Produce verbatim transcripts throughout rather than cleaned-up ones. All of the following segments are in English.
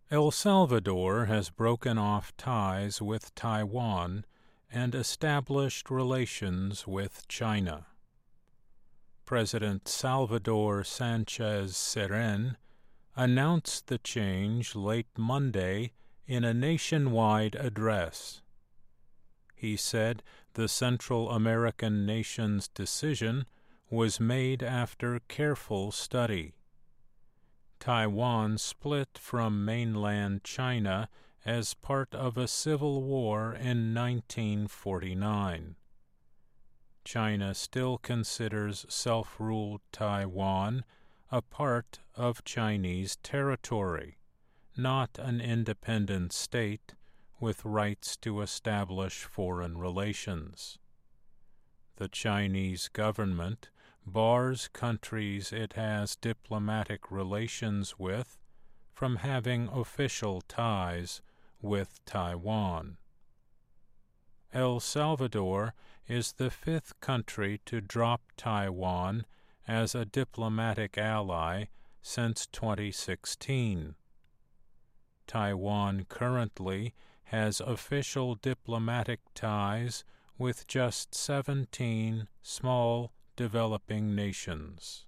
El Salvador has broken off ties with Taiwan and established relations with China. President Salvador Sanchez Cerén announced the change late Monday in a nationwide address. He said the Central American nation's decision was made after careful study. Taiwan split from mainland China as part of a civil war in nineteen forty-nine. China still considers self-ruled Taiwan a part of Chinese territory, not an independent state with rights to establish foreign relations. The Chinese government bars countries it has diplomatic relations with from having official ties with Taiwan. El Salvador is the fifth country to drop Taiwan as a diplomatic ally since twenty sixteen. Taiwan currently has official diplomatic ties with just seventeen small developing nations.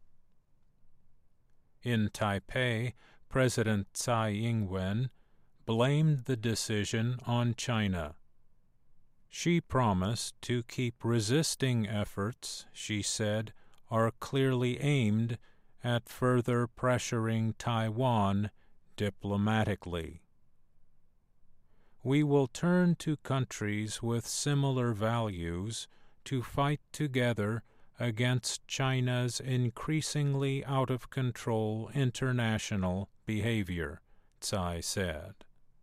In Taipei, President Tsai Ing-wen blamed the decision on China. She promised to keep resisting efforts, she said, are clearly aimed at further pressuring Taiwan diplomatically. We will turn to countries with similar values to fight together against China's increasingly out-of-control international behavior, Tsai said.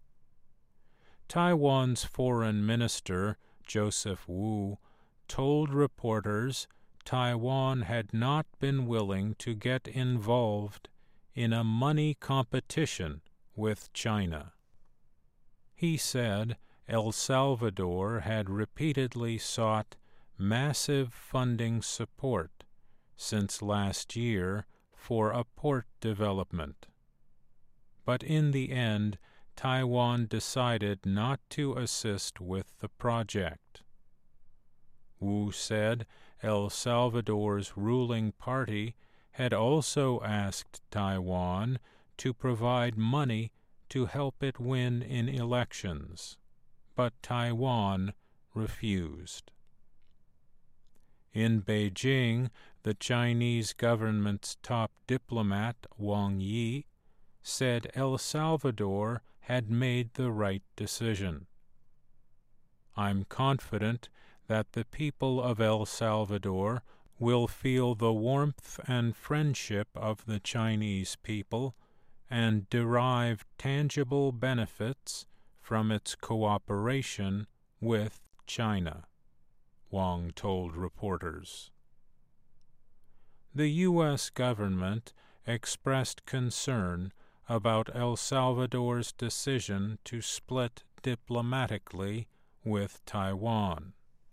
Taiwan's Foreign Minister, Joseph Wu, told reporters Taiwan had not been willing to get involved in a money competition with China. He said El Salvador had repeatedly sought massive funding support since last year for a port development. But in the end, Taiwan decided not to assist with the project. Wu said El Salvador's ruling party had also asked Taiwan to provide money to help it win in elections, but Taiwan refused. In Beijing, the Chinese government's top diplomat, Wang Yi, said El Salvador had made the right decision. I'm confident that the people of El Salvador will feel the warmth and friendship of the Chinese people and derive tangible benefits from its cooperation with China, Wang told reporters. The U S government expressed concern about El Salvador's decision to split diplomatically with Taiwan.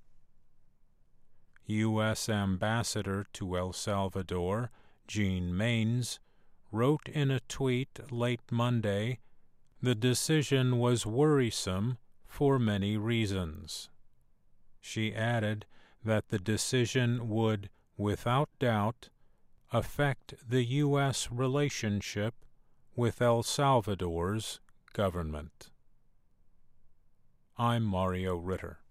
U S Ambassador to El Salvador, Jean Maines, wrote in a tweet late Monday, the decision was worrisome for many reasons. She added that the decision would, without doubt, affect the U S relationship with El Salvador's government. I'm Mario Ritter.